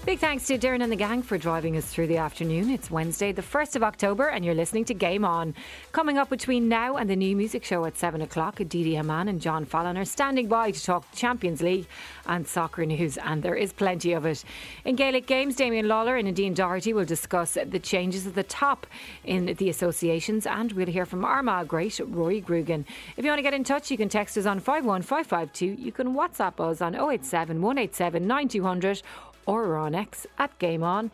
Big thanks to Darren and the gang for driving us through the afternoon. It's Wednesday, the 1st of October, and you're listening to Game On. Coming up between now and the new music show at 7 o'clock, Didi Hamann and John Fallon are standing by to talk Champions League and soccer news, and there is plenty of it. In Gaelic games, Damien Lawler and Nadine Doherty will discuss the changes at the top in the associations, and we'll hear from Armagh great Rory Grugan. If you want to get in touch, you can text us on 51552. You can WhatsApp us on 087 187 9200, or we're on X at Game On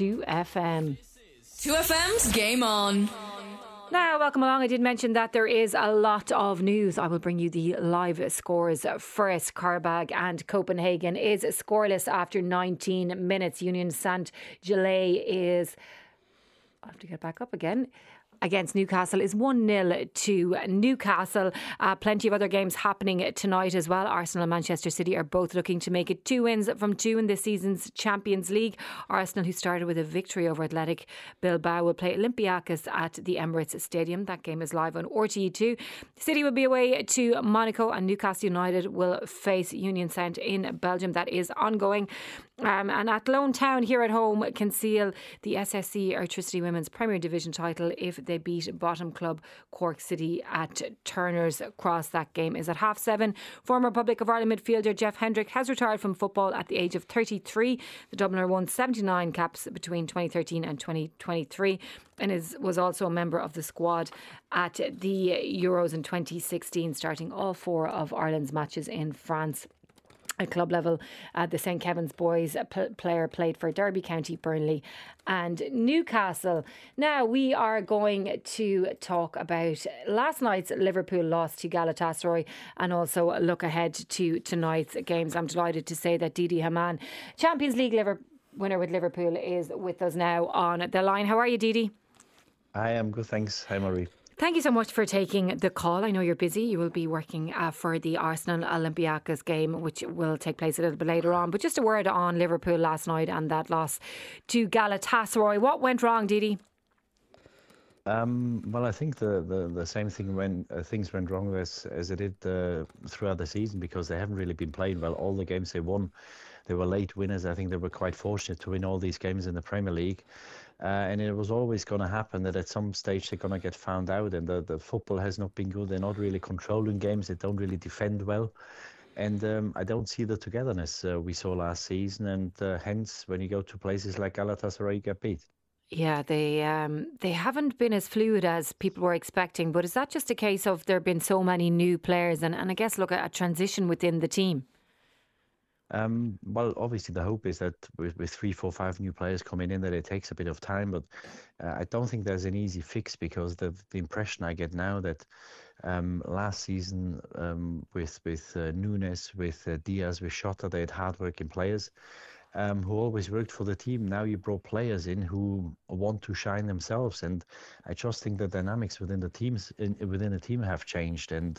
2FM. 2FM's Game On. Now, welcome along. I did mention that there is a lot of news. I will bring you the live scores first. Karabag and Copenhagen is scoreless after 19 minutes. Union Saint-Gilles is... I'll have to get back up again. Against Newcastle is 1-0 to Newcastle. Plenty of other games happening tonight as well. Arsenal and Manchester City are both looking to make it 2 wins from 2 in this season's Champions League. Arsenal, who started with a victory over Athletic Bilbao, will play Olympiacos at the Emirates Stadium. That game is live on RTE2. City will be away to Monaco, and Newcastle United will face Union Saint in Belgium. That is ongoing. And Athlone Town here at home can seal the SSE Electricity Women's Premier Division title if they beat bottom club Cork City at Turner's Cross. That game is at 7:30. Former Republic of Ireland midfielder Jeff Hendrick has retired from football at the age of 33. The Dubliner won 79 caps between 2013 and 2023 and was also a member of the squad at the Euros in 2016, starting all 4 of Ireland's matches in France. At club level, the St Kevin's boys player played for Derby County, Burnley and Newcastle. Now we are going to talk about last night's Liverpool loss to Galatasaray and also look ahead to tonight's games. I'm delighted to say that Didi Hamann, Champions League winner with Liverpool, is with us now on the line. How are you, Didi? I am good, thanks. Hi, Marie. Thank you so much for taking the call. I know you're busy. You will be working for the Arsenal Olympiacos game, which will take place a little bit later on. But just a word on Liverpool last night and that loss to Galatasaray. What went wrong, Didi? Well, I think the same thing when things went wrong as it did throughout the season, because they haven't really been playing well. All the games they won, they were late winners. I think they were quite fortunate to win all these games in the Premier League. And it was always going to happen that at some stage they're going to get found out, and the football has not been good. They're not really controlling games. They don't really defend well. And I don't see the togetherness we saw last season. And hence, when you go to places like Galatasaray, you get beat. Yeah, they haven't been as fluid as people were expecting. But is that just a case of there have been so many new players and I guess look at a transition within the team? Well, obviously the hope is that with 3, 4, 5 new players coming in, that it takes a bit of time, but I don't think there's an easy fix, because the impression I get now that last season with Nunes, with Diaz, with Shota, they had hard-working players who always worked for the team. Now you brought players in who want to shine themselves, and I just think the dynamics within the team have changed, and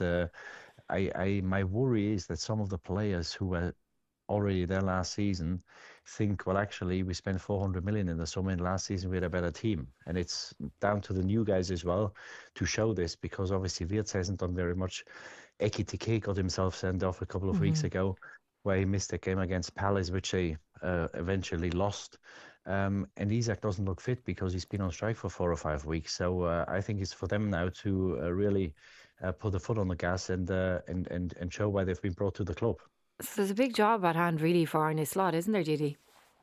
my worry is that some of the players who were already there last season think, well, actually we spent 400 million in the summer, and last season we had a better team. And it's down to the new guys as well to show this, because obviously Wirtz hasn't done very much. Ekitike got himself sent off a couple of weeks ago, where he missed a game against Palace, which they eventually lost. And Isak doesn't look fit because he's been on strike for 4 or 5 weeks. So I think it's for them now to really put the foot on the gas and show why they've been brought to the club. So there's a big job at hand really for Arne Slot, isn't there, Didi?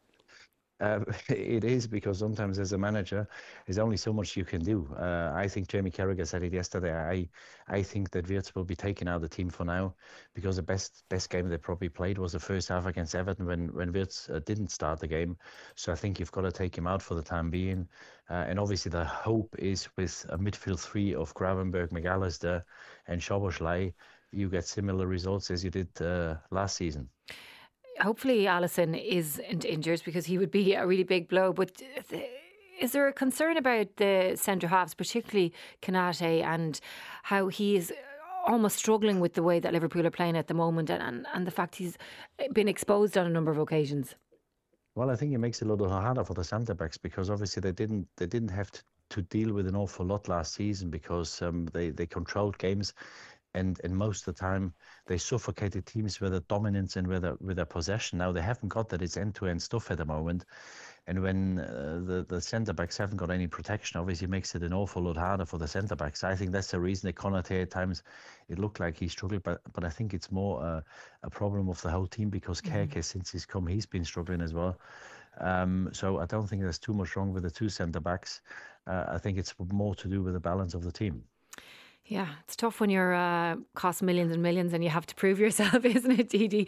It is, because sometimes as a manager, there's only so much you can do. I think Jamie Carragher said it yesterday. I think that Wirtz will be taken out of the team for now, because the best game they probably played was the first half against Everton when Wirtz didn't start the game. So I think you've got to take him out for the time being. And obviously the hope is with a midfield 3 of Gravenberch, McAllister and Szoboszlai, you get similar results as you did last season. Hopefully Alisson isn't injured, because he would be a really big blow. But is there a concern about the centre halves, particularly Konate, and how he is almost struggling with the way that Liverpool are playing at the moment, and the fact he's been exposed on a number of occasions? Well, I think it makes it a little harder for the centre backs, because obviously they didn't have to deal with an awful lot last season, because they controlled games. and most of the time they suffocated teams with their dominance and with their possession. Now they haven't got that. It's end-to-end stuff at the moment. And when the centre-backs haven't got any protection, obviously it makes it an awful lot harder for the centre-backs. I think that's the reason that Konaté at times, it looked like he struggled, but I think it's more a problem of the whole team, because Kerke, since he's come, he's been struggling as well. So I don't think there's too much wrong with the two centre-backs. I think it's more to do with the balance of the team. Yeah, it's tough when you're cost millions and millions and you have to prove yourself, isn't it, Didi?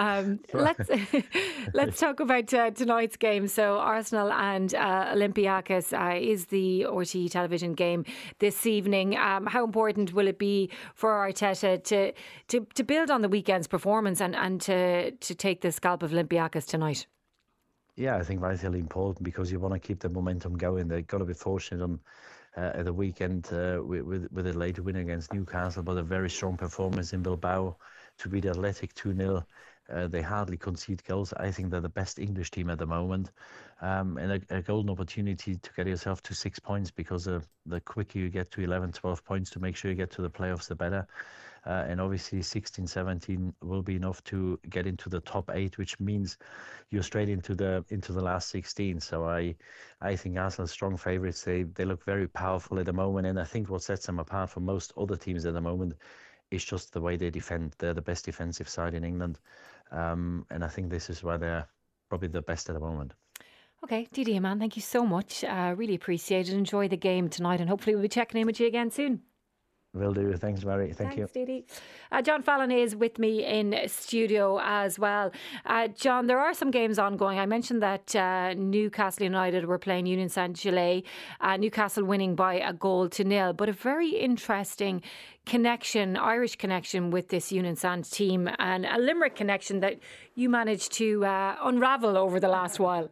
Let's talk about tonight's game. So Arsenal and Olympiacos is the RTE television game this evening. How important will it be for Arteta to build on the weekend's performance and to take the scalp of Olympiacos tonight? Yeah, I think vitally important, because you want to keep the momentum going. They've got to be fortunate on at the weekend with a late win against Newcastle, but a very strong performance in Bilbao to beat Athletic 2-0. They hardly concede goals. I think they're the best English team at the moment, and a golden opportunity to get yourself to 6 points, because the quicker you get to 11, 12 points to make sure you get to the playoffs, the better. And obviously 16, 17 will be enough to get into the top 8, which means you're straight into the last 16. So I think Arsenal strong favourites. They look very powerful at the moment, and I think what sets them apart from most other teams at the moment is just the way they defend. They're the best defensive side in England, and I think this is why they're probably the best at the moment. Okay, Didi, man, thank you so much. Really appreciate it. Enjoy the game tonight, and hopefully we'll be checking in with you again soon. Will do. Thanks, Mary. Thanks, you. Didi. John Fallon is with me in studio as well. John, there are some games ongoing. I mentioned that Newcastle United were playing Union Saint-Gilles. Newcastle winning by 1-0, but a very interesting connection, Irish connection with this Union Saint team, and a Limerick connection that you managed to unravel over the last while.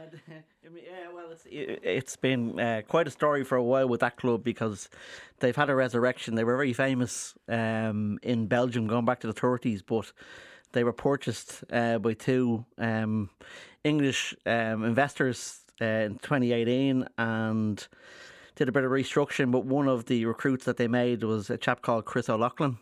Yeah, well, it's been quite a story for a while with that club, because they've had a resurrection. They were very famous in Belgium going back to the 30s, but they were purchased by two English investors in 2018 and did a bit of restructuring. But one of the recruits that they made was a chap called Chris O'Loughlin,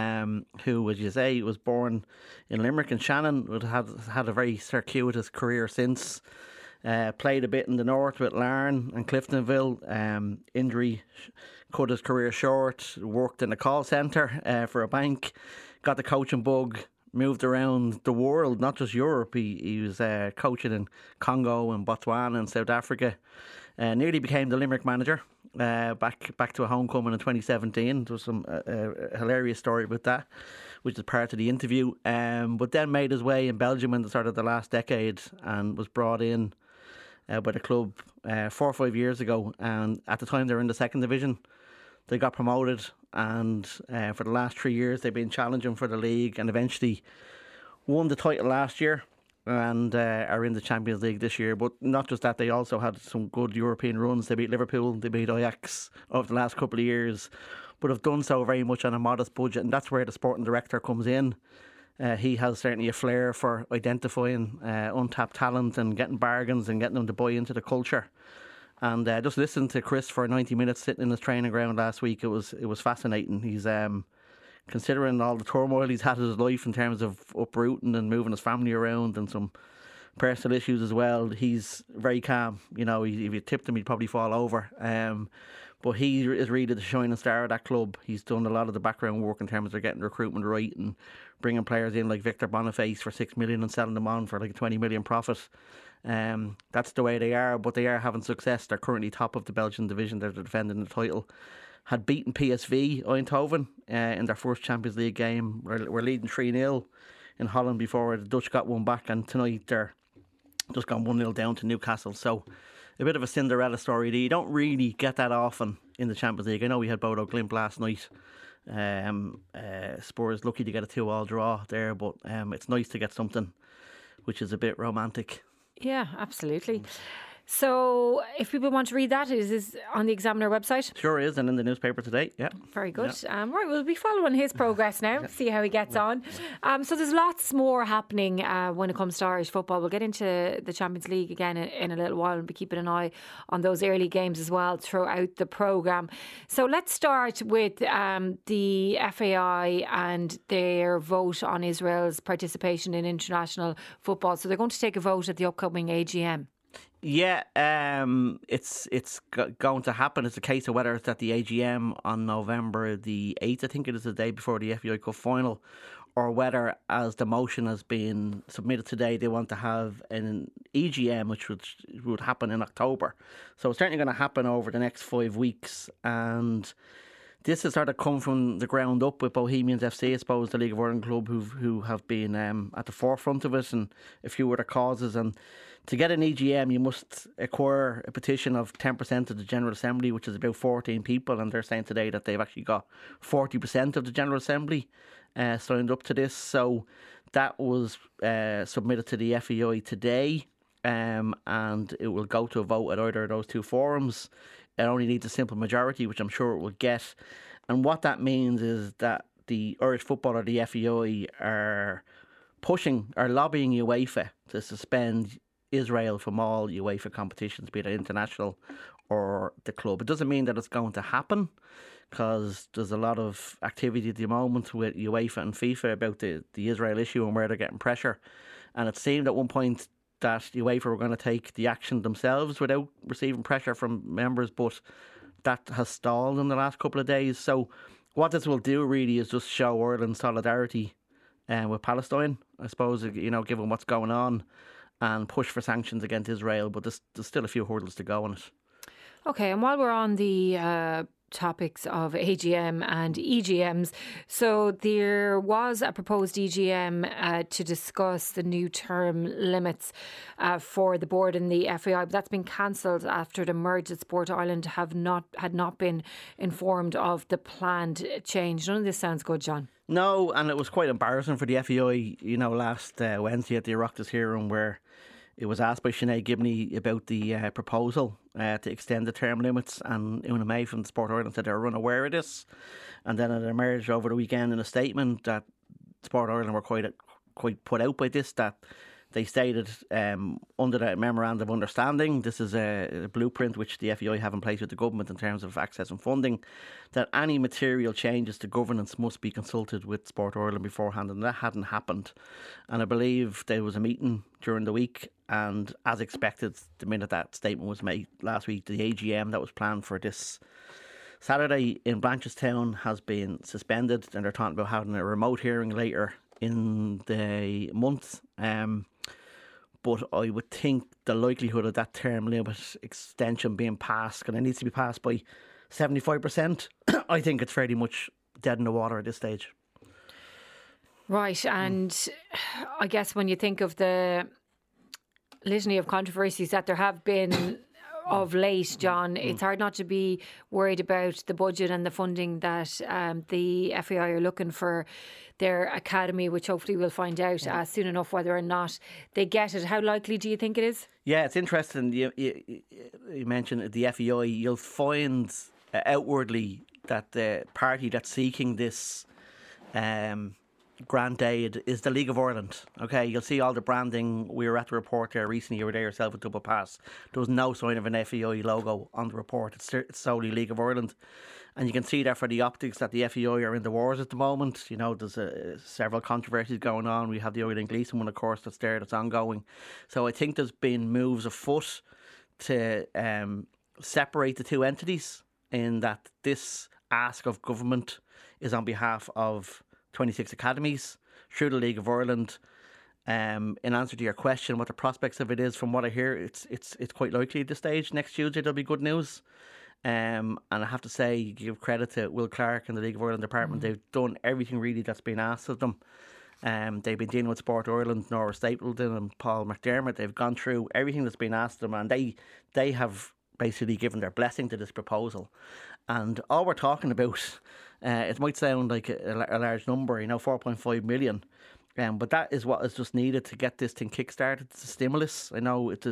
who, as you say, was born in Limerick, and Shannon would have had a very circuitous career since. Played a bit in the north with Larne and Cliftonville. Injury cut his career short. Worked in a call centre for a bank. Got the coaching bug. Moved around the world, not just Europe. He was coaching in Congo and Botswana and South Africa. Nearly became the Limerick manager. Back to a homecoming in 2017. There was some hilarious story about that, which is part of the interview. But then made his way in Belgium in the start of the last decade and was brought in by the club 4 or 5 years ago. And at the time they were in the second division. They got promoted, and for the last 3 years they've been challenging for the league, and eventually won the title last year and are in the Champions League this year. But not just that, they also had some good European runs. They beat Liverpool, they beat Ajax over the last couple of years, but have done so very much on a modest budget, and that's where the sporting director comes in. He has certainly a flair for identifying untapped talent and getting bargains and getting them to buy into the culture. And just listening to Chris for 90 minutes sitting in his training ground last week, it was fascinating. He's considering all the turmoil he's had in his life in terms of uprooting and moving his family around and some personal issues as well. He's very calm. You know, if you tipped him, he'd probably fall over. But he is really the shining star of that club. He's done a lot of the background work in terms of getting recruitment right and bringing players in like Victor Boniface for 6 million and selling them on for like a 20 million profit. That's the way they are, but they are having success. They're currently top of the Belgian division. They're defending the title. Had beaten PSV Eindhoven in their first Champions League game. We're leading 3-0 in Holland before the Dutch got one back, and tonight they're just gone 1-0 down to Newcastle. So a bit of a Cinderella story. You don't really get that often in the Champions League. I know we had Bodo Glimt last night. Spurs lucky to get a 2-2 draw there, but it's nice to get something which is a bit romantic. Yeah, absolutely. So if people want to read that, is this on the Examiner website? Sure is, and in the newspaper today. Yeah. Very good. Right, we'll be following his progress now, see how he gets on. So there's lots more happening when it comes to Irish football. We'll get into the Champions League again in a little while and be keeping an eye on those early games as well throughout the programme. So let's start with the FAI and their vote on Israel's participation in international football. So they're going to take a vote at the upcoming AGM. Yeah, it's going to happen. It's a case of whether it's at the AGM on November the 8th, I think it is the day before the FAI Cup final, or whether, as the motion has been submitted today, they want to have an EGM, which would happen in October. So it's certainly going to happen over the next 5 weeks, and this has sort of come from the ground up with Bohemians FC, I suppose, the League of Ireland club who have been at the forefront of it, and a few other causes. And to get an EGM, you must acquire a petition of 10% of the General Assembly, which is about 14 people, and they're saying today that they've actually got 40% of the General Assembly signed up to this. So that was submitted to the FAI today, and it will go to a vote at either of those two forums. It only needs a simple majority, which I'm sure it will get. And what that means is that the Irish football or the FAI are lobbying UEFA to suspend Israel from all UEFA competitions, be it international or the club. It doesn't mean that it's going to happen, because there's a lot of activity at the moment with UEFA and FIFA about the Israel issue and where they're getting pressure. And it seemed at one point that UEFA were going to take the action themselves without receiving pressure from members, but that has stalled in the last couple of days. So what this will do really is just show Ireland's solidarity with Palestine, I suppose, given what's going on, and push for sanctions against Israel. But there's still a few hurdles to go on it. Okay, and while we're on the topics of AGM and EGMs, so there was a proposed EGM to discuss the new term limits for the board and the FAI, but that's been cancelled after the merged Sport Ireland had not been informed of the planned change. None of this sounds good, John. No, and it was quite embarrassing for the FAI, last Wednesday at the Oireachtas hearing, where it was asked by Sinead Gibney about the proposal to extend the term limits, and Una May from Sport Ireland said they were unaware of this. And then it emerged over the weekend in a statement that Sport Ireland were quite put out by this, that they stated under the Memorandum of Understanding, this is a blueprint which the FAI have in place with the government in terms of access and funding, that any material changes to governance must be consulted with Sport Ireland beforehand, and that hadn't happened. And I believe there was a meeting during the week, and as expected, the minute that statement was made last week, the AGM that was planned for this Saturday in Blanchardstown has been suspended, and they're talking about having a remote hearing later in the month. But I would think the likelihood of that term limit extension being passed, and it needs to be passed by 75%, I think it's fairly much dead in the water at this stage. Right, and I guess when you think of the litany of controversies that there have been of late, John, it's hard not to be worried about the budget and the funding that the FAI are looking for their academy, which hopefully we'll find out soon enough whether or not they get it. How likely do you think it is? Yeah, it's interesting. You mentioned the FAI. You'll find outwardly that the party that's seeking this grant aid is the League of Ireland. Okay, you'll see all the branding. We were at the report there recently. You were there yourself with Double Pass. There was no sign of an FAI logo on the report. It's solely League of Ireland. And you can see that for the optics that the FAI are in the wars at the moment. There's several controversies going on. We have the Ireland Gleeson one, of course, that's ongoing. So I think there's been moves afoot to separate the two entities, in that this ask of government is on behalf of 26 academies through the League of Ireland. In answer to your question, what the prospects of it is, from what I hear, it's quite likely at this stage. Next Tuesday there'll be good news. And I have to say, give credit to Will Clark and the League of Ireland department. They've done everything really that's been asked of them. They've been dealing with Sport Ireland, Nora Stapleton and Paul McDermott. They've gone through everything that's been asked of them, and they have basically given their blessing to this proposal. And all we're talking about, it might sound like a large number, 4.5 million. But that is what is just needed to get this thing kick-started. It's a stimulus. I know it's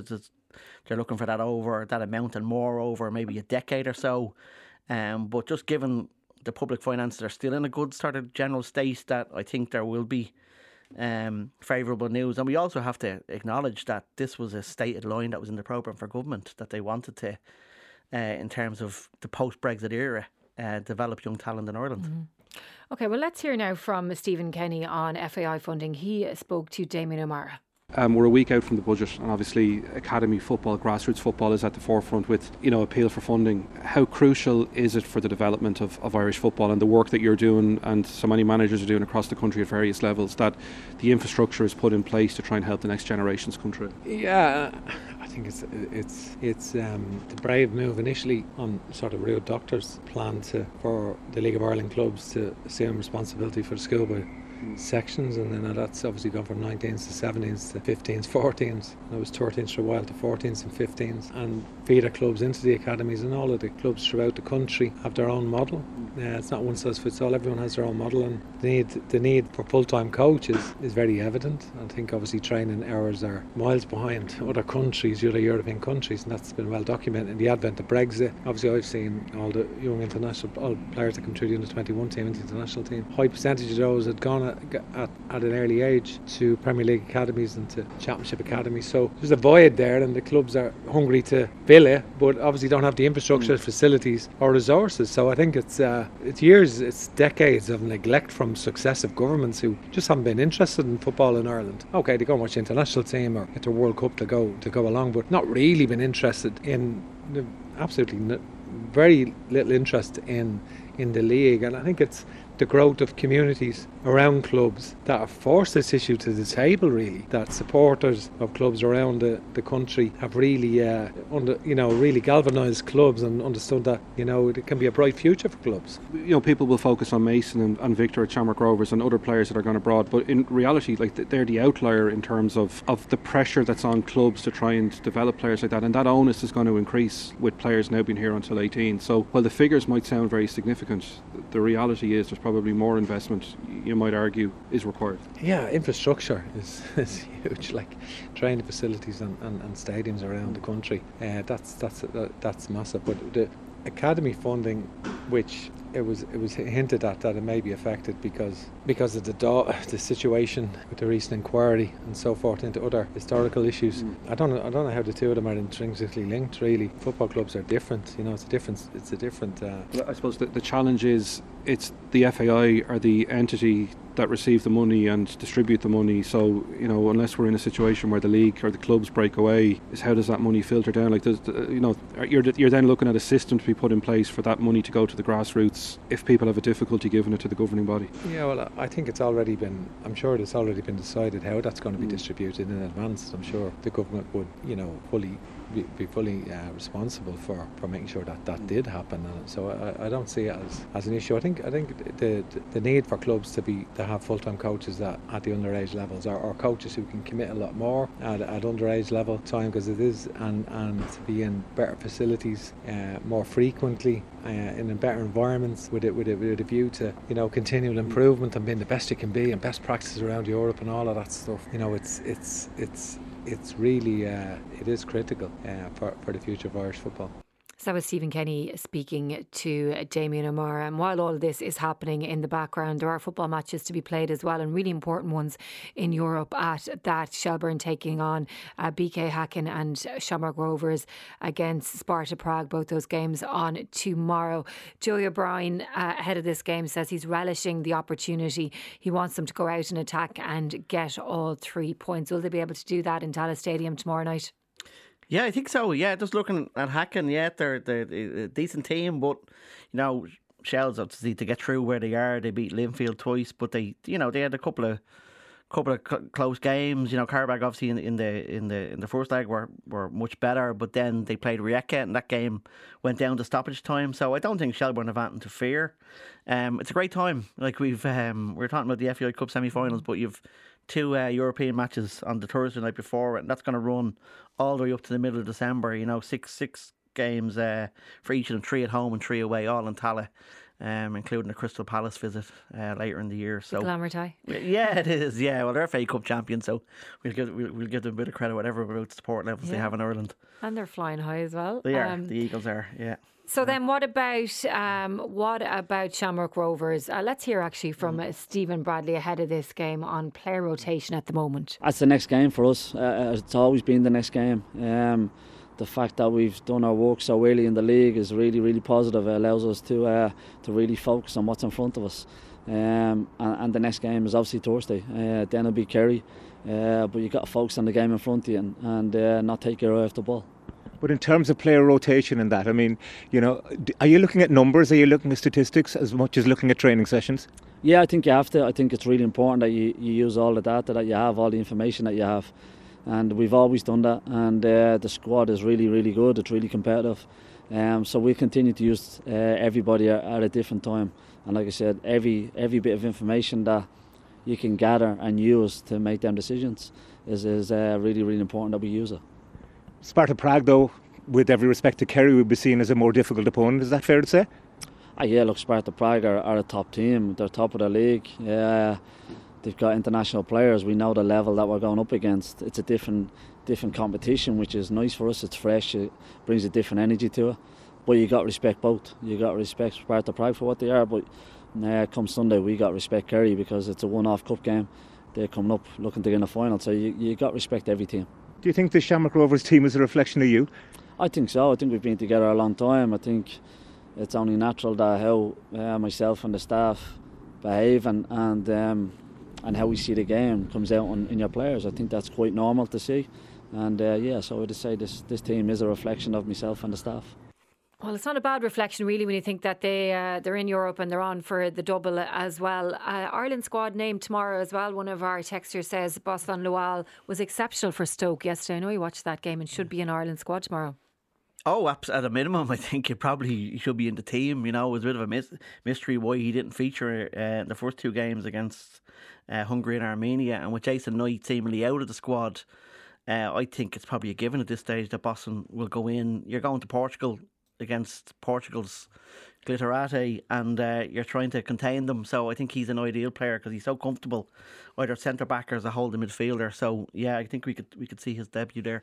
they're looking for that amount and more over maybe a decade or so. But just given the public finances are still in a good sort of general state, that I think there will be favourable news. And we also have to acknowledge that this was a stated line that was in the programme for government, that they wanted to, in terms of the post-Brexit era, develop young talent in Ireland. Mm-hmm. OK, well, let's hear now from Stephen Kenny on FAI funding. He spoke to Damien O'Meara. We're a week out from the budget, and obviously academy football, grassroots football is at the forefront with, appeal for funding. How crucial is it for the development of Irish football and the work that you're doing and so many managers are doing across the country at various levels, that the infrastructure is put in place to try and help the next generations come through? Yeah, I think it's the brave move initially on sort of Ruud Doctor's plan for the League of Ireland clubs to assume responsibility for the schoolboy sections, and then that's obviously gone from 19s to 17s to 15s, 14s, and it was 13s for a while to 14s and 15s, and feeder clubs into the academies, and all of the clubs throughout the country have their own model. It's not one size fits all, everyone has their own model, and the need for full-time coaches is very evident. I think obviously training hours are miles behind other countries, other European countries, and that's been well documented. In the advent of Brexit, obviously I've seen all the young all players that come through the under-21 team into the international team. High percentage of those had gone at an early age to Premier League academies and to Championship academies, so there's a void there, and the clubs are hungry to fill it, but obviously don't have the infrastructure, facilities or resources. So I think it's decades of neglect from successive governments who just haven't been interested in football in Ireland. Okay, they go and watch the international team or get their World Cup to go along, but not really been interested in very little interest in the league. And I think it's the growth of communities around clubs that have forced this issue to the table, really, that supporters of clubs around the country have really really galvanised clubs and understood that it can be a bright future for clubs. People will focus on Mason and Victor at Shamrock Rovers and other players that are gone abroad, but in reality, they're the outlier in terms of the pressure that's on clubs to try and develop players like that, and that onus is going to increase with players now being here until 18. So while the figures might sound very significant, the reality is there's probably more investment, you might argue, is required. Yeah, infrastructure is huge, like training facilities and stadiums around the country. That's massive. But the academy funding, which it was hinted at that it may be affected because of the situation with the recent inquiry and so forth into other historical issues. I don't know how the two of them are intrinsically linked. Really, football clubs are different. It's a different. I suppose the challenge is it's the FAI are the entity that receive the money and distribute the money. So unless we're in a situation where the league or the clubs break away, is how does that money filter down? You're then looking at a system to be put in place for that money to go to the grassroots if people have a difficulty giving it to the governing body. Yeah, well, I think I'm sure it's already been decided how that's going to be distributed in advance. I'm sure the government would be fully responsible for making sure that did happen. So I don't see it as an issue. I think the need for clubs to have full-time coaches at the underage levels, or coaches who can commit a lot more at underage level time, because it is, and to be in better facilities more frequently, in better environments with a view to continual improvement and being the best you can be, and best practices around Europe and all of that stuff. It's really it is critical for the future of Irish football. So that was Stephen Kenny speaking to Damien O'Meara. And while all of this is happening in the background, there are football matches to be played as well, and really important ones in Europe at that. Shelbourne taking on BK Häcken and Shamrock Rovers against Sparta Prague. Both those games on tomorrow. Joey O'Brien, ahead of this game, says he's relishing the opportunity. He wants them to go out and attack and get all 3 points. Will they be able to do that in Tallaght Stadium tomorrow night? Yeah, I think so. Yeah, just looking at Häcken, they're a decent team, but Shells obviously to get through where they are. They beat Linfield twice, but they had a couple of close games. Carabag obviously in the first leg were much better, but then they played Rijeka and that game went down to stoppage time. So I don't think Shelbourne have anything to fear. It's a great time. Like we were talking about the FAI Cup semi-finals, but you've 2 European matches on the Thursday night before, and that's going to run all the way up to the middle of December. 6 games for each of them, 3 at home and 3 away, all in Tallaght. including a Crystal Palace visit later in the year. So glamour tie. Yeah, it is. Yeah, well, they're FA Cup champions, so we'll give them a bit of credit, whatever about support levels they have in Ireland. And they're flying high as well. They are. The Eagles are. Yeah. So then, what about Shamrock Rovers? Let's hear actually from Stephen Bradley ahead of this game on player rotation at the moment. That's the next game for us. It's always been the next game. The fact that we've done our work so early in the league is really, really positive. It allows us to really focus on what's in front of us. And the next game is obviously Thursday. Then it'll be Kerry. But you've got to focus on the game in front of you and not take your eye off the ball. But in terms of player rotation and that, I mean, you know, are you looking at numbers? Are you looking at statistics as much as looking at training sessions? Yeah, I think you have to. I think it's really important that you use all the data that you have, all the information that you have. And we've always done that. And the squad is really, really good. It's really competitive. So we'll continue to use everybody at a different time. And like I said, every bit of information that you can gather and use to make them decisions is really, really important that we use it. Sparta Prague, though, with every respect to Kerry, would be seen as a more difficult opponent. Is that fair to say? Yeah, look, Sparta Prague are a top team. They're top of the league. They've got international players. We know the level that we're going up against. It's a different competition, which is nice for us. It's fresh. It brings a different energy to it. But you got to respect both. You got to respect Sparta Prague for what they are. But come Sunday, we got to respect Kerry because it's a one-off cup game. They're coming up looking to get in the final. So you got to respect every team. Do you think the Shamrock Rovers team is a reflection of you? I think so. I think we've been together a long time. I think it's only natural that how myself and the staff behave and how we see the game comes out in your players. I think that's quite normal to see. And so I would say this team is a reflection of myself and the staff. Well, it's not a bad reflection, really, when you think that they're in Europe and they're on for the double as well. Ireland squad named tomorrow as well. One of our texters says Boston Lual was exceptional for Stoke yesterday. I know you watched that game and should be in Ireland squad tomorrow. Oh, at a minimum, I think he should be in the team. You know, it was a bit of a mystery why he didn't feature in the first two games against Hungary and Armenia. And with Jason Knight seemingly out of the squad, I think it's probably a given at this stage that Boston will go in. You're going to Portugal against Portugal's Glitterate, and you're trying to contain them. So I think he's an ideal player because he's so comfortable, either centre back or as a holding midfielder. So yeah, I think we could see his debut there.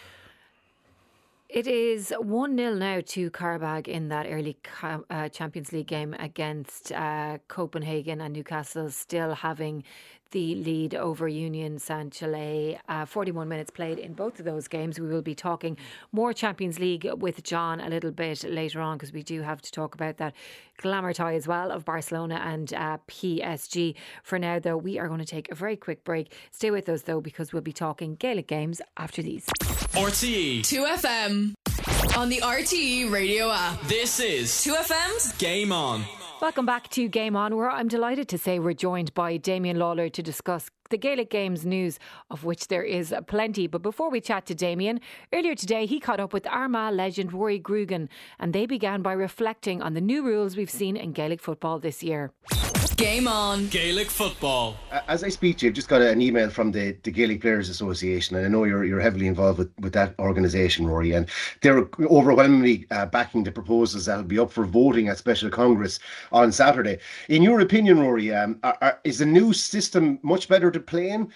It is 1-0 now to Karabag in that early Champions League game against Copenhagen, and Newcastle still having the lead over Union Saint-Gilles. 41 minutes played in both of those games. We will be talking more Champions League with John a little bit later on because we do have to talk about that glamour tie as well of Barcelona and PSG. For now, though, we are going to take a very quick break. Stay with us, though, because we'll be talking Gaelic games after these. RTE 2FM on the RTE radio app. This is 2FM's Game On. Welcome back to Game On, where I'm delighted to say we're joined by Damien Lawler to discuss the Gaelic Games news, of which there is plenty. But before we chat to Damien, earlier today he caught up with Armagh legend Rory Grugan, and they began by reflecting on the new rules we've seen in Gaelic football this year. Game On. Gaelic football. As I speak to you, I've just got an email from the Gaelic Players Association, and I know you're heavily involved with that organisation, Rory, and they're overwhelmingly backing the proposals that'll be up for voting at Special Congress on Saturday. In your opinion, Rory, is the new system much better to play in?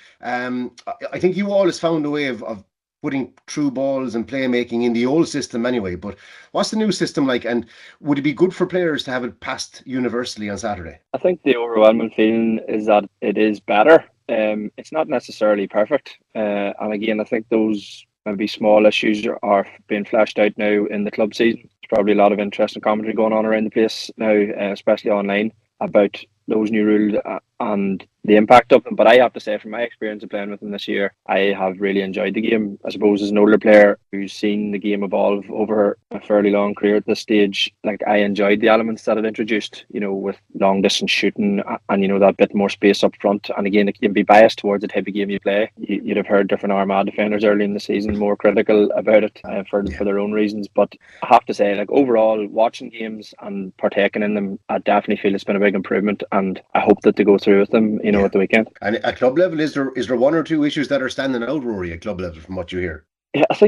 I think you always found a way of putting true balls and playmaking in the old system anyway, but what's the new system like, and would it be good for players to have it passed universally on Saturday? I think the overwhelming feeling is that it is better. It's not necessarily perfect, and again, I think those maybe small issues are being fleshed out now in the club season. There's probably a lot of interesting commentary going on around the place now, especially online, about those new rules and the impact of them. But I have to say, from my experience of playing with them this year, I have really enjoyed the game. I suppose as an older player who's seen the game evolve over a fairly long career at this stage, like, I enjoyed the elements that it introduced, you know, with long distance shooting and, you know, that bit more space up front. And again, it can be biased towards the type of game you play. You'd have heard different Armagh defenders early in the season more critical about it for their own reasons. But I have to say, like, overall, watching games and partaking in them, I definitely feel it's been a big improvement, and I hope that they go through with them, you know, at the weekend. And at club level, is there one or two issues that are standing out, Rory, at club level from what you hear? Yeah, I think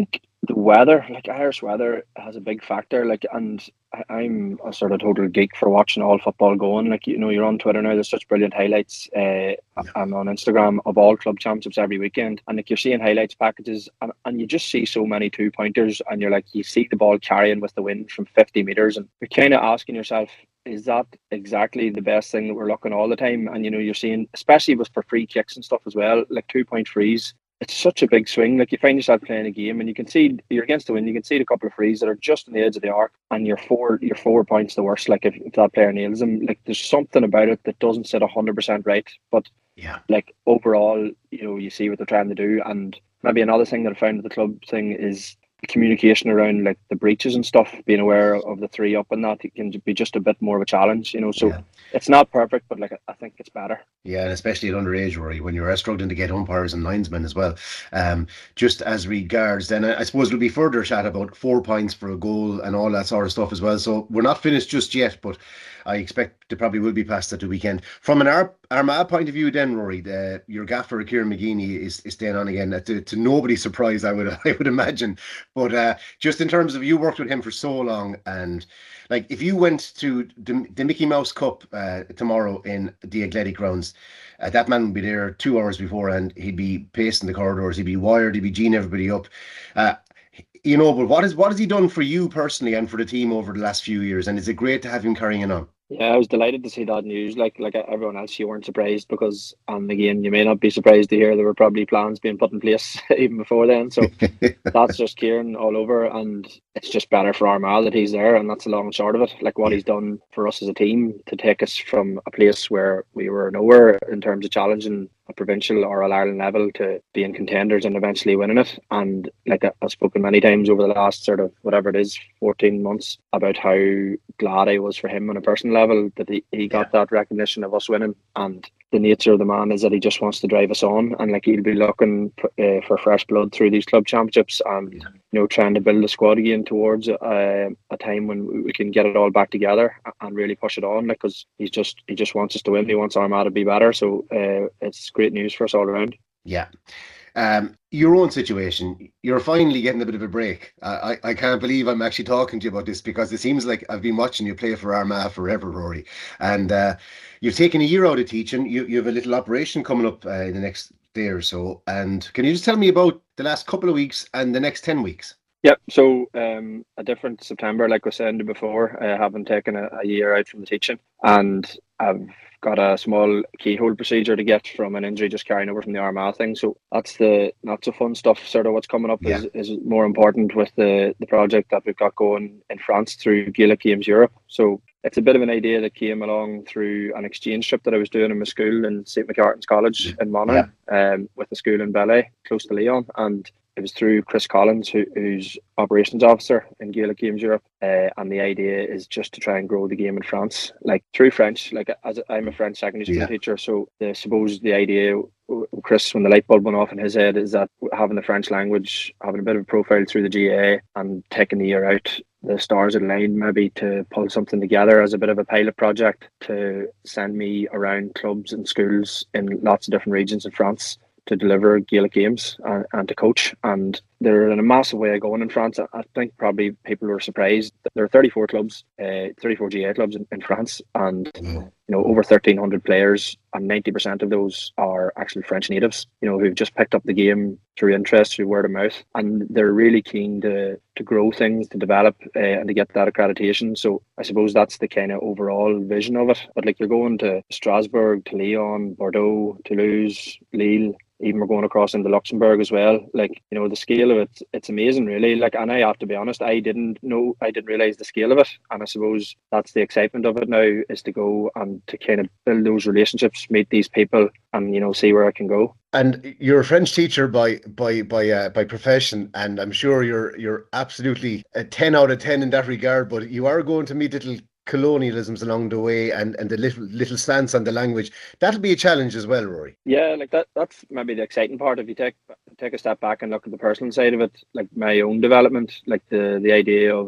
The weather, like Irish weather, has a big factor. Like, and I'm a sort of total geek for watching all football going. Like, you're on Twitter now. There's such brilliant highlights. I'm on Instagram of all club championships every weekend, and like you're seeing highlights packages, and you just see so many 2-pointers, and you're like, you see the ball carrying with the wind from 50 meters, and you're kind of asking yourself, is that exactly the best thing that we're looking all the time? And you're seeing, especially for free kicks and stuff as well, like 2-point frees. It's such a big swing. Like, you find yourself playing a game and you can see you're against the wind. You can see a couple of frees that are just on the edge of the arc, and you're 4 points the worst. Like, if that player nails them, like, there's something about it that doesn't sit 100% right. But like, overall, you see what they're trying to do. And maybe another thing that I found with the club thing is the communication around like the breaches and stuff. Being aware of the 3 up and that, it can be just a bit more of a challenge. So it's not perfect, but like, I think it's better. Yeah, and especially at underage, Rory, when you're struggling to get umpires and linesmen as well. Just as regards, then I suppose there'll be further chat about 4 points for a goal and all that sort of stuff as well. So we're not finished just yet, but I expect there probably will be past at the weekend. From an Armagh point of view, then, Rory, your gaffer Kieran McGeeney is staying on again. To nobody's surprise, I would imagine. But just in terms of, you worked with him for so long, and like, if you went to the Mickey Mouse Cup tomorrow in the Athletic Grounds, that man would be there 2 hours before, and he'd be pacing the corridors, he'd be wired, he'd be geeing everybody up. But what has he done for you personally and for the team over the last few years? And is it great to have him carrying on? Yeah, I was delighted to see that news. Like everyone else, you weren't surprised because, and again, you may not be surprised to hear there were probably plans being put in place even before then. So that's just Kieran all over, and it's just better for Armagh that he's there, and that's the long and short of it. Like, what he's done for us as a team to take us from a place where we were nowhere in terms of challenging a provincial or All-Ireland level to being contenders and eventually winning it. And like, I've spoken many times over the last sort of, whatever it is, 14 months, about how glad I was for him on a personal level that he got that recognition of us winning. And the nature of the man is that he just wants to drive us on, and like, he'll be looking for fresh blood through these club championships, and trying to build a squad again towards a time when we can get it all back together and really push it on. Like, because he just wants us to win. He wants Armagh to be better. So it's great news for us all around. Yeah. Your own situation, you're finally getting a bit of a break. I can't believe I'm actually talking to you about this, because it seems like I've been watching you play for Armagh forever, Rory. And you've taken a year out of teaching. You have a little operation coming up in the next day or so. And can you just tell me about the last couple of weeks and the next 10 weeks? Yeah, so a different September, like I was saying before, having taken a year out from the teaching, and I've got a small keyhole procedure to get from an injury just carrying over from the Armagh thing. So that's the not so fun stuff. Sort of what's coming up is more important with the project that we've got going in France through Gaelic Games Europe. So it's a bit of an idea that came along through an exchange trip that I was doing in my school in St. McCartan's College in Monaghan, with a school in Bellay, close to Lyon. And it was through Chris Collins, who's operations officer in Gaelic Games Europe, and the idea is just to try and grow the game in France, like through French. Like, as I'm a French secondary school teacher, so I suppose the idea, Chris, when the light bulb went off in his head, is that having the French language, having a bit of a profile through the GAA, and taking the year out, the stars aligned maybe to pull something together as a bit of a pilot project to send me around clubs and schools in lots of different regions in France to deliver Gaelic games and to coach. And they're in a massive way of going in France. I think probably people were surprised. There are 34 clubs, 34 GA clubs in France, and over 1,300 players, and 90% of those are actually French natives, who've just picked up the game through interest, through word of mouth, and they're really keen to grow things, to develop, and to get that accreditation. So I suppose that's the kind of overall vision of it. But like, you're going to Strasbourg, to Lyon, Bordeaux, Toulouse, Lille. Even we're going across into Luxembourg as well. Like, the scale of it, it's amazing, really. Like, and I have to be honest, I didn't realise the scale of it. And I suppose that's the excitement of it now, is to go and to kind of build those relationships, meet these people, and see where I can go. And you're a French teacher by profession, and I'm sure you're absolutely a 10 out of 10 in that regard. But you are going to meet little colonialisms along the way, and the little stance on the language. That'll be a challenge as well, Rory. Yeah, like that's maybe the exciting part. If you take a step back and look at the personal side of it, like my own development, like the idea of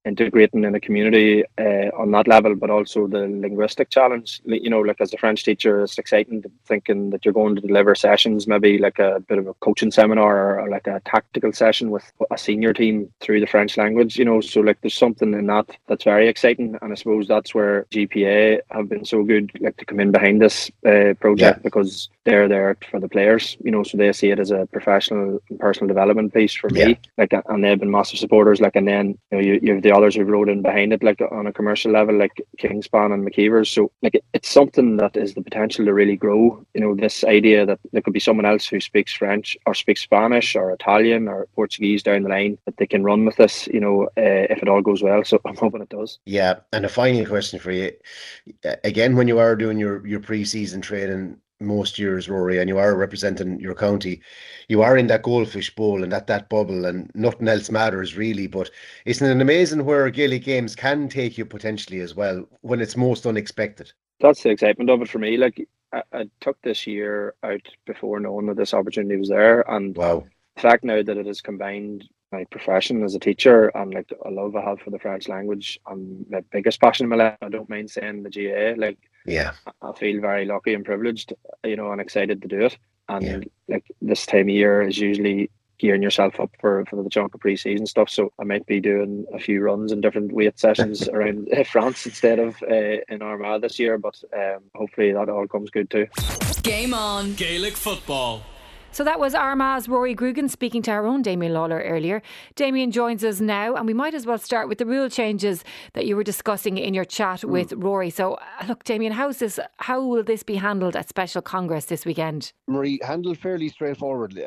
integrating in a community on that level, but also the linguistic challenge. Like as a French teacher, it's exciting thinking that you're going to deliver sessions, maybe like a bit of a coaching seminar or like a tactical session with a senior team through the French language. So like there's something in that's very exciting, and I suppose that's where GPA have been so good, like to come in behind this project, because they're there for the players. So they see it as a professional and personal development piece for me. Like, and they've been massive supporters. Like, and then you have the others who wrote in behind it, like on a commercial level, like Kingspan and McKeever's. So like it's something that is the potential to really grow. This idea that there could be someone else who speaks French or speaks Spanish or Italian or Portuguese down the line, that they can run with this, if it all goes well. So I'm hoping it does. Yeah, and a final question for you. Again, when you are doing your pre-season training most years, Rory, and you are representing your county, you are in that goldfish bowl and that bubble, and nothing else matters really. But isn't it amazing where Gaelic games can take you potentially as well when it's most unexpected? That's the excitement of it for me. Like I took this year out before knowing that this opportunity was there, and the fact now that it has combined my profession as a teacher and like a love I have for the French language and my biggest passion in my life, I don't mind saying the GA. Like, I feel very lucky and privileged, and excited to do it. And like this time of year is usually gearing yourself up for the chunk of pre-season stuff. So I might be doing a few runs in different weight sessions around France instead of in Armagh this year. But hopefully that all comes good too. Game on. Gaelic football. So that was Armagh's Rory Grugan speaking to our own Damien Lawler earlier. Damien joins us now, and we might as well start with the rule changes that you were discussing in your chat with Rory. So look, Damien, how will this be handled at Special Congress this weekend? Marie, handled fairly straightforwardly,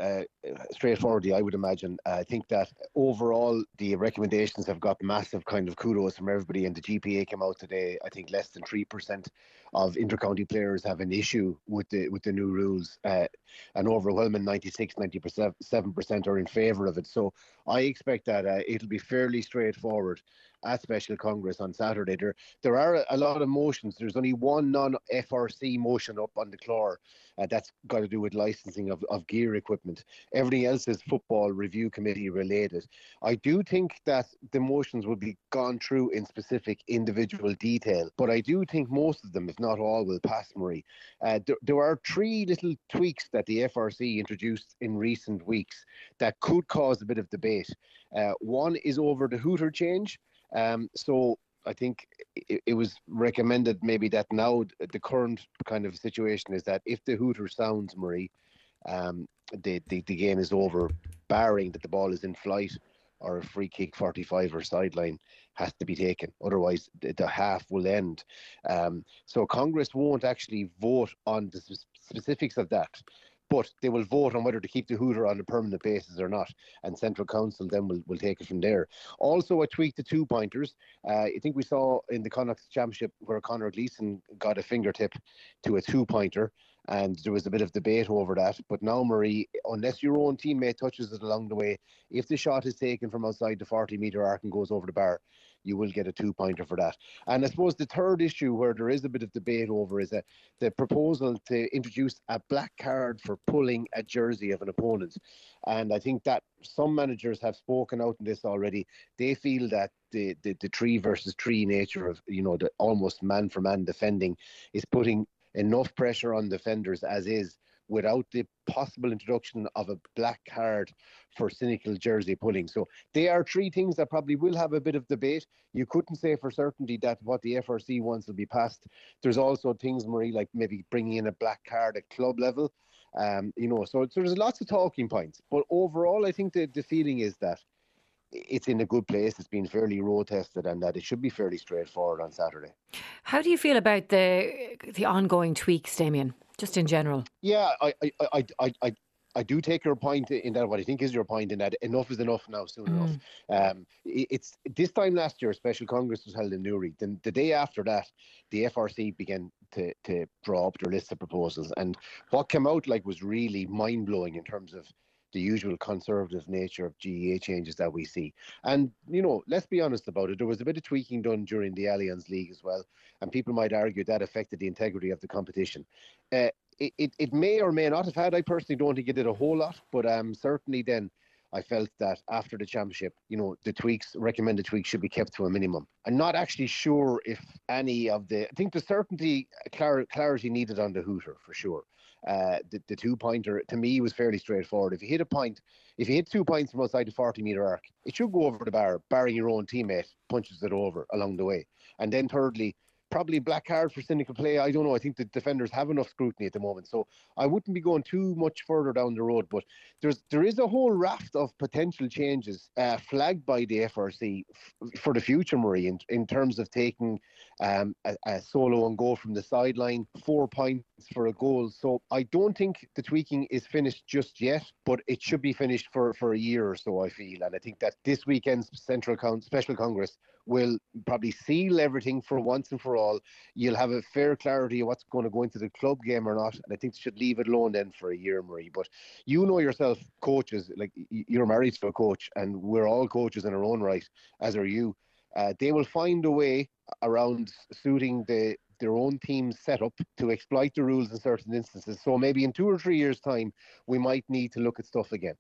I would imagine. I think that overall the recommendations have got massive kind of kudos from everybody, and the GPA came out today. I think less than 3% of intercounty players have an issue with the new rules. An overwhelming 97% are in favour of it. So I expect that it'll be fairly straightforward at Special Congress on Saturday. There are a lot of motions. There's only one non-FRC motion up on the Clore. That's got to do with licensing of gear equipment. Everything else is football review committee related. I do think that the motions will be gone through in specific individual detail, but I do think most of them, if not all, will pass, Marie. There are three little tweaks that the FRC introduced in recent weeks that could cause a bit of debate. One is over the hooter change. So I think it was recommended maybe that now the current kind of situation is that if the hooter sounds, Marie, the game is over, barring that the ball is in flight or a free kick 45 or sideline has to be taken. Otherwise, the half will end. So Congress won't actually vote on the specifics of that, but they will vote on whether to keep the hooter on a permanent basis or not, and Central Council then will take it from there. Also, I tweaked the 2-pointers. I think we saw in the Connacht Championship where Conor Gleeson got a fingertip to a 2-pointer, and there was a bit of debate over that. But now, Marie, unless your own teammate touches it along the way, if the shot is taken from outside the 40-metre arc and goes over the bar, you will get a 2-pointer for that. And I suppose the third issue where there is a bit of debate over is the proposal to introduce a black card for pulling a jersey of an opponent. And I think that some managers have spoken out in this already. They feel that the 3 versus 3 nature of, the almost man for man defending is putting enough pressure on defenders as is, without the possible introduction of a black card for cynical jersey pulling. So they are three things that probably will have a bit of debate. You couldn't say for certainty that what the FRC wants will be passed. There's also things, Marie, like maybe bringing in a black card at club level. So there's lots of talking points. But overall, I think the feeling is that it's in a good place. It's been fairly road tested, and that it should be fairly straightforward on Saturday. How do you feel about the ongoing tweaks, Damien, just in general? Yeah, I do take your point in that. What I think is your point in that enough is enough now, soon enough. It's this time last year, Special Congress was held in Newry. Then the day after that, the FRC began to draw up their list of proposals, and what came out was really mind blowing in terms of the usual conservative nature of GEA changes that we see. And, let's be honest about it, there was a bit of tweaking done during the Allianz League as well, and people might argue that affected the integrity of the competition. It may or may not have had. I personally don't think it did a whole lot, but certainly then I felt that after the championship, the recommended tweaks should be kept to a minimum. I'm not actually sure if any of I think there's certainly clarity needed on the hooter for sure. The 2-pointer to me was fairly straightforward. If you hit 2 points from outside the 40-metre arc, it should go over the bar, barring your own teammate punches it over along the way. And then thirdly, probably black card for cynical play. I don't know. I think the defenders have enough scrutiny at the moment, so I wouldn't be going too much further down the road. But there is a whole raft of potential changes flagged by the FRC for the future, Marie, in terms of taking a solo and goal from the sideline, 4 points for a goal. So I don't think the tweaking is finished just yet, but it should be finished for a year or so, I feel. And I think that this weekend's Special Congress will probably seal everything for once and for all. You'll have a fair clarity of what's going to go into the club game or not, and I think they should leave it alone then for a year, Marie. But you know yourself, coaches, like you're married to a coach, and we're all coaches in our own right, as are you. They will find a way around suiting their own team's setup to exploit the rules in certain instances. So maybe in 2 or 3 years' time, we might need to look at stuff again,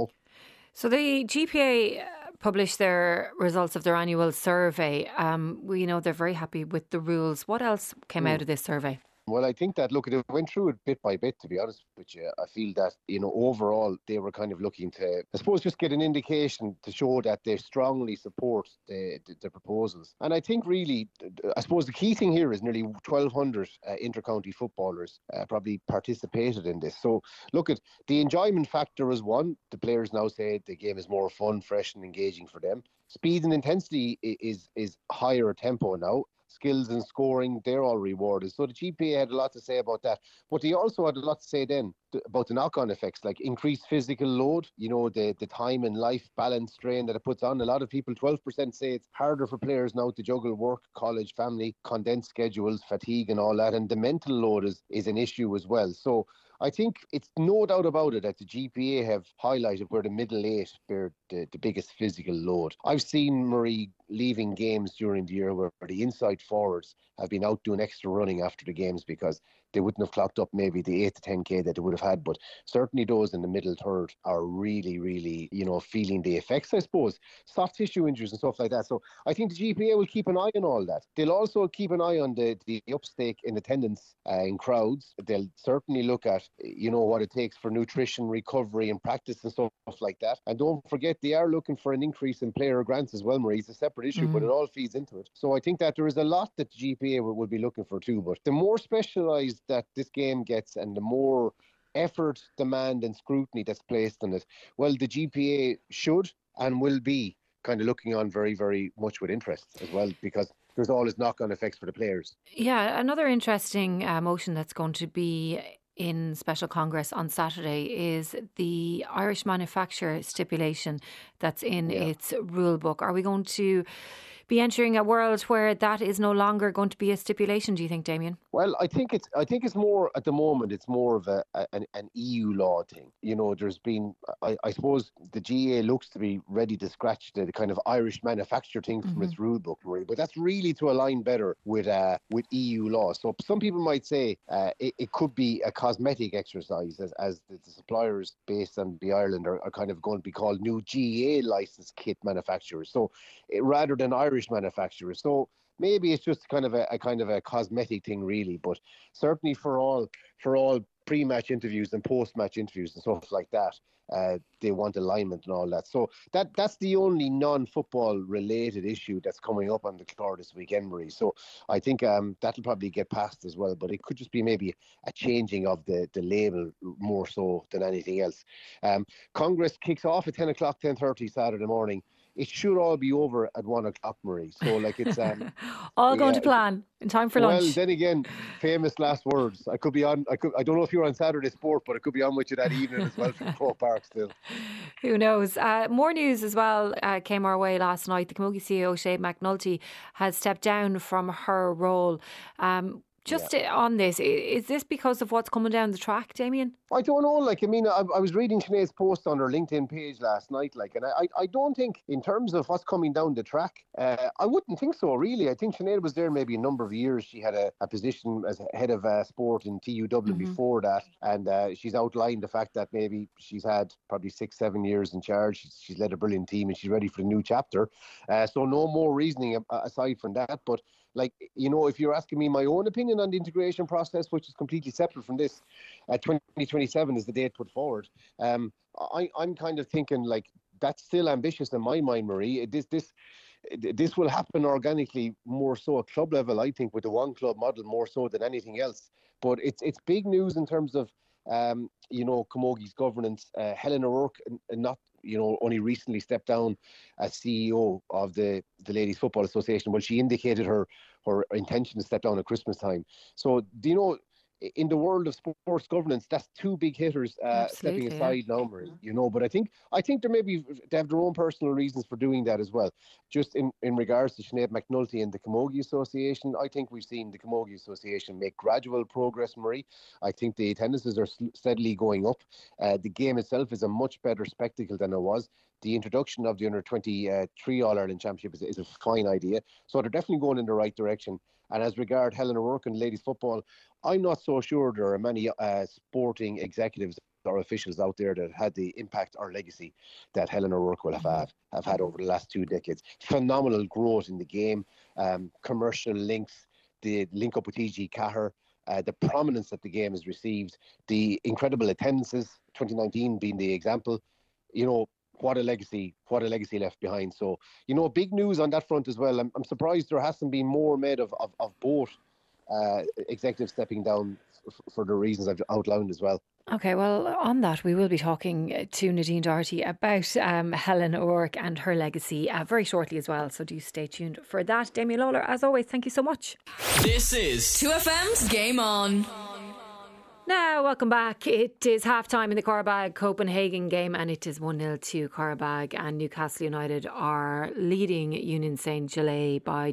So the GPA published their results of their annual survey. We know they're very happy with the rules. What else came out of this survey? Well, I think that, look, it went through it bit by bit, to be honest with you. I feel that, overall, they were kind of looking to, I suppose, just get an indication to show that they strongly support the proposals. And I think really, I suppose the key thing here is nearly 1,200 inter-county footballers probably participated in this. So, look, at the enjoyment factor is one. The players now say the game is more fun, fresh and engaging for them. Speed and intensity is higher tempo now. Skills and scoring, they're all rewarded. So the GPA had a lot to say about that. But they also had a lot to say then about the knock-on effects, like increased physical load, the time and life balance strain that it puts on. A lot of people, 12% say it's harder for players now to juggle work, college, family, condensed schedules, fatigue and all that. And the mental load is an issue as well. So I think it's no doubt about it that the GPA have highlighted where the middle eight bear the biggest physical load. I've seen, Marie, leaving games during the year where the inside forwards have been out doing extra running after the games because they wouldn't have clocked up maybe the 8 to 10k that they would have had. But certainly those in the middle third are really, really, feeling the effects, I suppose. Soft tissue injuries and stuff like that. So I think the GPA will keep an eye on all that. They'll also keep an eye on the upstake in attendance in crowds. They'll certainly look at, what it takes for nutrition, recovery and practice and stuff like that. And don't forget, they are looking for an increase in player grants as well, Marie. It's a separate issue, but it all feeds into it. So I think that there is a lot that the GPA will be looking for too. But the more specialised that this game gets and the more effort, demand and scrutiny that's placed on it, well, the GPA should and will be kind of looking on very, very much with interest as well, because there's always knock-on effects for the players. Yeah, another interesting motion that's going to be in Special Congress on Saturday is the Irish manufacturer stipulation that's in its rule book. Are we going to be entering a world where that is no longer going to be a stipulation, do you think, Damien? Well, I think it's more, at the moment, it's more of an EU law thing. There's been, I suppose the GA looks to be ready to scratch the kind of Irish manufacturer thing from its rule book, Marie, but that's really to align better with EU law. So some people might say it could be a cosmetic exercise as the suppliers based on the Ireland are kind of going to be called new GA licensed kit manufacturers. So rather than Irish manufacturers. So maybe it's just kind of a cosmetic thing, really. But certainly for all pre-match interviews and post-match interviews and stuff like that, they want alignment and all that. So that's the only non-football related issue that's coming up on the floor this weekend, Marie. So I think that'll probably get passed as well. But it could just be maybe a changing of the label more so than anything else. Congress kicks off at 10:30 Saturday morning. It should all be over at 1 o'clock, Marie. So, it's all going to plan in time for lunch. Well, then again, famous last words. I don't know if you're on Saturday Sport, but I could be on with you that evening as well from Croke Park still. Who knows? More news as well came our way last night. The Camogie CEO, Sinead McNulty, has stepped down from her role. On this, is this because of what's coming down the track, Damien? I don't know. Like, I mean, I was reading Sinead's post on her LinkedIn page last night. Like, and I don't think, in terms of what's coming down the track, I wouldn't think so, really. I think Sinead was there maybe a number of years. She had a position as head of sport in TU Dublin before that, and she's outlined the fact that maybe she's had probably 6-7 years in charge. She's led a brilliant team, and she's ready for the new chapter. So no more reasoning aside from that. But like, you know, if you're asking me my own opinion on the integration process, which is completely separate from this, 2027 is the date put forward. I'm kind of thinking like that's still ambitious in my mind, Marie. This will happen organically more so at club level, I think, with the one club model more so than anything else. But it's big news in terms of you know, Camogue's governance. Helen O'Rourke, not, you know, only recently stepped down as CEO of the Ladies Football Association. Well, she indicated her intention to step down at Christmas time. So, do you know, in the world of sports governance, that's two big hitters stepping aside now, Marie, you know. But I think they have their own personal reasons for doing that as well. Just in regards to Sinead McNulty and the Camogie Association, I think we've seen the Camogie Association make gradual progress, Marie. I think the attendances are steadily going up. The game itself is a much better spectacle than it was. The introduction of the Under-23 All-Ireland Championship is a fine idea. So they're definitely going in the right direction. And as regard Helen O'Rourke and ladies football, I'm not so sure there are many sporting executives or officials out there that had the impact or legacy that Helen O'Rourke will have had over the last 2 decades. Phenomenal growth in the game, commercial links, the link up with E.G. Cahir, the prominence that the game has received, the incredible attendances, 2019 being the example. You know, what a legacy left behind. So, you know, big news on that front as well. I'm surprised there hasn't been more made of both executives stepping down for the reasons I've outlined as well. Okay, well, on that, we will be talking to Nadine Doherty about Helen O'Rourke and her legacy very shortly as well. So do stay tuned for that. Damien Lawler, as always, thank you so much. This is 2FM's Game On. Now, welcome back. It is half-time in the Carabag-Copenhagen game, and it is 1-0 to Carabag, and Newcastle United are leading Union Saint-Gilles by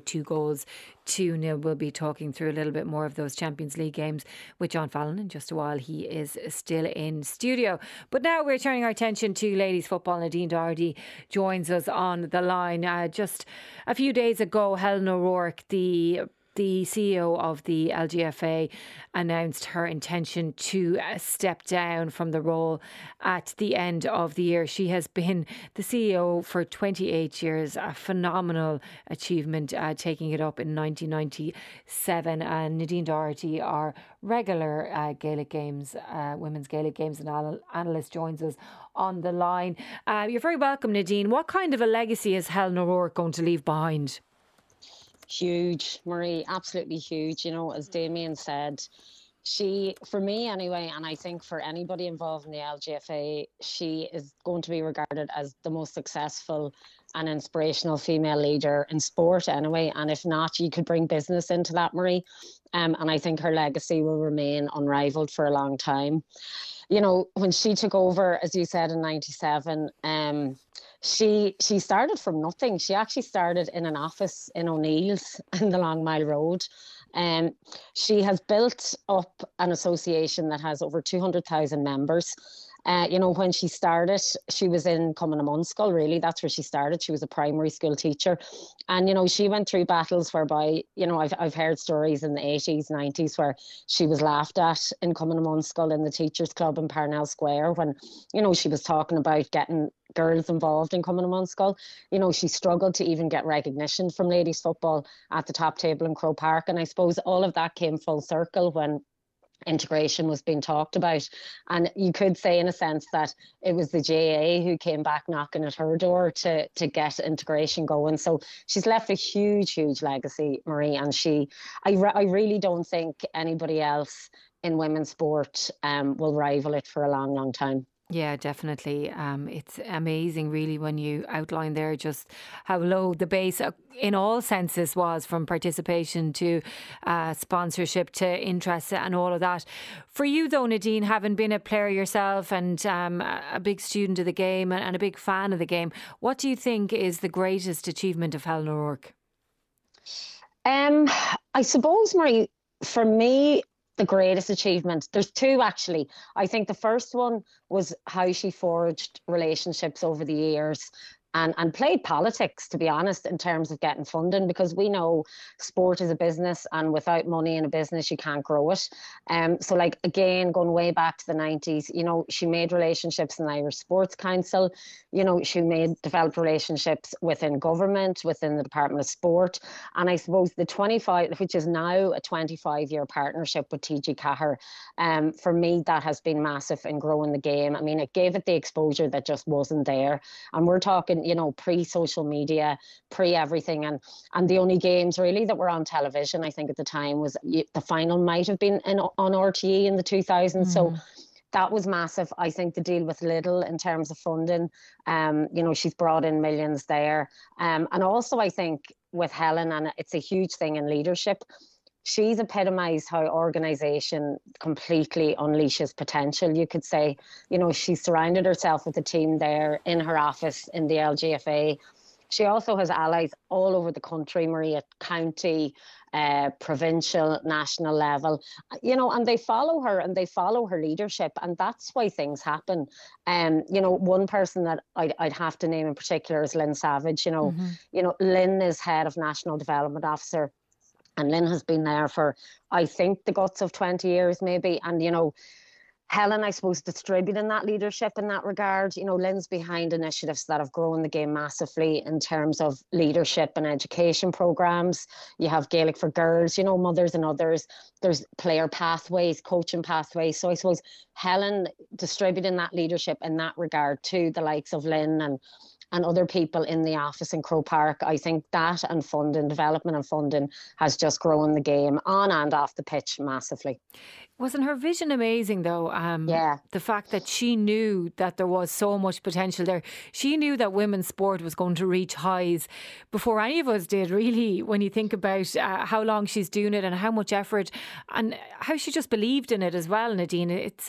2-0. We'll be talking through a little bit more of those Champions League games with John Fallon in just a while. He is still in studio. But now we're turning our attention to ladies football. Nadine Doherty joins us on the line. Just a few days ago, Helen O'Rourke, the CEO of the LGFA, announced her intention to step down from the role at the end of the year. She has been the CEO for 28 years, a phenomenal achievement, taking it up in 1997. And Nadine Doherty, our regular Gaelic Games, Women's Gaelic Games analyst, joins us on the line. You're very welcome, Nadine. What kind of a legacy is Helen O'Rourke going to leave behind? Huge, Marie, absolutely huge. You know, as Damien said, she, for me anyway, and I think for anybody involved in the LGFA, she is going to be regarded as the most successful and inspirational female leader in sport anyway. And if not, you could bring business into that, Marie. And I think her legacy will remain unrivaled for a long time. You know, when she took over, as you said, in 97, she started from nothing. She actually started in an office in O'Neill's in the Long Mile Road. She has built up an association that has over 200,000 members. You know, when she started, she was in Cumann Munskull, really. That's where she started. She was a primary school teacher. And, you know, she went through battles whereby, you know, I've heard stories in the 80s, 90s where she was laughed at in Cumann Munskull in the Teachers Club in Parnell Square when, you know, she was talking about getting girls involved in Cumann Munskull. You know, she struggled to even get recognition from ladies football at the top table in Croke Park. And I suppose all of that came full circle when integration was being talked about. And you could say in a sense that it was the GAA who came back knocking at her door to get integration going. So she's left a huge legacy, Marie, and I really don't think anybody else in women's sport will rival it for a long time. Yeah, definitely. It's amazing, really, when you outline there just how low the base in all senses was, from participation to sponsorship to interest and all of that. For you, though, Nadine, having been a player yourself and a big student of the game and a big fan of the game, what do you think is the greatest achievement of Helen O'Rourke? I suppose, Marie, for me, the greatest achievement. There's two, actually. I think the first one was how she forged relationships over the years and played politics, to be honest, in terms of getting funding, because we know sport is a business, and without money in a business, you can't grow it. So, like, again, going way back to the 90s, you know, she made relationships in the Irish Sports Council. You know, she developed relationships within government, within the Department of Sport. And I suppose the 25, which is now a 25-year partnership with TG Cahir, for me, that has been massive in growing the game. I mean, it gave it the exposure that just wasn't there. And we're talking, you know, pre-social media, pre-everything. And the only games really that were on television, I think at the time, was the final might have been on RTE in the 2000s. So that was massive. I think the deal with Lidl in terms of funding, you know, she's brought in millions there. And also I think with Helen, and it's a huge thing in leadership, she's epitomised how organisation completely unleashes potential, you could say. You know, she surrounded herself with a team there in her office in the LGFA. She also has allies all over the country, Marie, at county, provincial, national level, you know, and they follow her and they follow her leadership, and that's why things happen. You know, one person that I'd have to name in particular is Lynn Savage. You know, Lynn is head of National Development Officer. And Lynn has been there for, I think, the guts of 20 years maybe. And, you know, Helen, I suppose, distributing that leadership in that regard. You know, Lynn's behind initiatives that have grown the game massively in terms of leadership and education programmes. You have Gaelic for Girls, you know, Mothers and Others. There's player pathways, coaching pathways. So I suppose Helen distributing that leadership in that regard to the likes of Lynn and other people in the office in Croke Park, I think that and funding, development and funding, has just grown the game on and off the pitch massively. Wasn't her vision amazing though? Yeah. The fact that she knew that there was so much potential there. She knew that women's sport was going to reach highs before any of us did, really, when you think about how long she's doing it and how much effort and how she just believed in it as well, Nadine. It's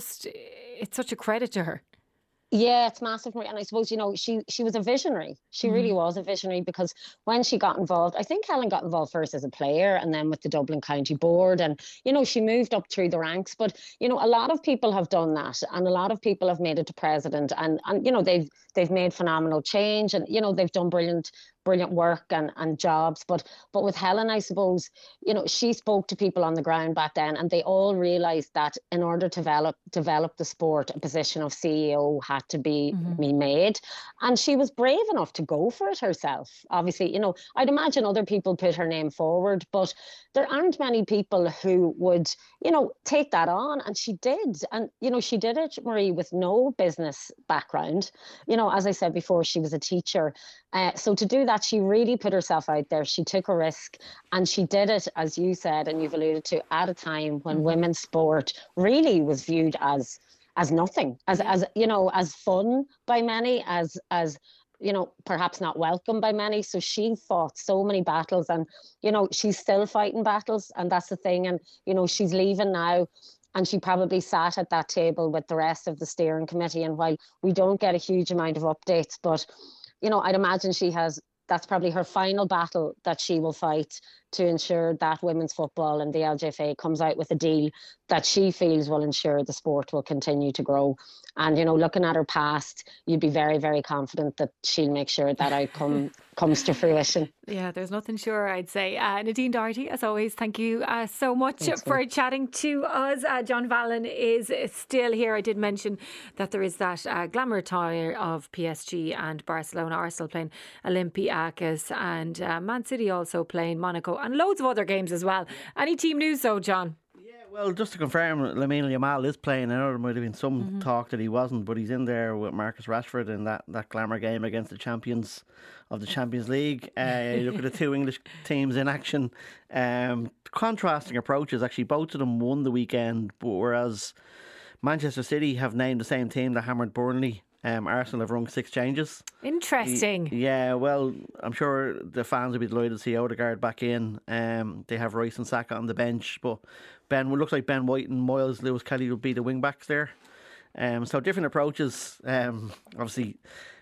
such a credit to her. Yeah, it's massive. And I suppose, you know, she was a visionary. She really was a visionary, because when she got involved, I think Helen got involved first as a player and then with the Dublin County Board. And, you know, she moved up through the ranks. But, you know, a lot of people have done that, and a lot of people have made it to president. And you know, they've made phenomenal change, and, you know, they've done brilliant work and jobs. But with Helen, I suppose, you know, she spoke to people on the ground back then, and they all realised that in order to develop the sport, a position of CEO had to be made. And she was brave enough to go for it herself. Obviously, you know, I'd imagine other people put her name forward, but there aren't many people who would, you know, take that on. And she did. And, you know, she did it, Marie, with no business background. You know, as I said before, she was a teacher. So to do that, she really put herself out there. She took a risk, and she did it, as you said, and you've alluded to, at a time when women's sport really was viewed as nothing, as you know, as fun by many, as you know, perhaps not welcome by many. So she fought so many battles, and, you know, she's still fighting battles, and that's the thing. And, you know, she's leaving now, and she probably sat at that table with the rest of the steering committee. And while we don't get a huge amount of updates, but, you know, I'd imagine that's probably her final battle that she will fight to ensure that women's football and the LGFA comes out with a deal that she feels will ensure the sport will continue to grow. And, you know, looking at her past, you'd be very, very confident that she'll make sure that outcome comes to fruition. Yeah, there's nothing sure, I'd say. Nadine Doherty, as always, thank you so much for chatting to us. John Vallon is still here. I did mention that there is that glamour tire of PSG and Barcelona. Arsenal playing Olympiacos, and Man City also playing Monaco, and loads of other games as well. Any team news though, John? Well, just to confirm, Lamine Yamal is playing. I know there might have been some talk that he wasn't, but he's in there with Marcus Rashford in that glamour game against the champions of the Champions League. You look at the two English teams in action. Contrasting approaches, actually. Both of them won the weekend, but whereas Manchester City have named the same team that hammered Burnley, Arsenal have rung 6 changes. Interesting. Yeah, well, I'm sure the fans will be delighted to see Odegaard back in. They have Rice and Saka on the bench, but looks like Ben White and Moyles, Lewis Kelly will be the wing backs there. So different approaches. Obviously,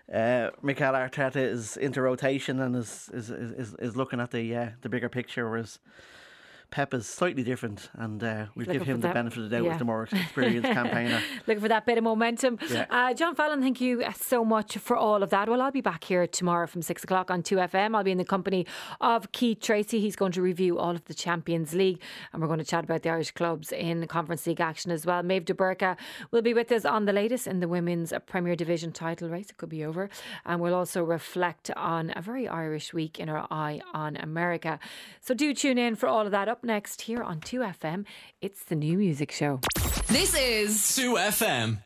Mikel Arteta is into rotation and is looking at the bigger picture, whereas Pep is slightly different, and we'll Looking give him for the that- benefit of the doubt yeah. as the more experienced campaigner. Looking for that bit of momentum. Yeah. John Fallon, thank you so much for all of that. Well, I'll be back here tomorrow from 6 o'clock on 2FM. I'll be in the company of Keith Tracy. He's going to review all of the Champions League, and we're going to chat about the Irish clubs in Conference League action as well. Maeve de Burka will be with us on the latest in the Women's Premier Division title race. It could be over. And we'll also reflect on a very Irish week in our Eye on America. So do tune in for all of that. Up next here on 2FM, it's the New Music Show. This is 2FM.